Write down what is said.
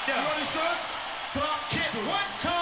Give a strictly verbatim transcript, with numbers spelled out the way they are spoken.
Yeah. You ready, son? Clark Kent, one, two.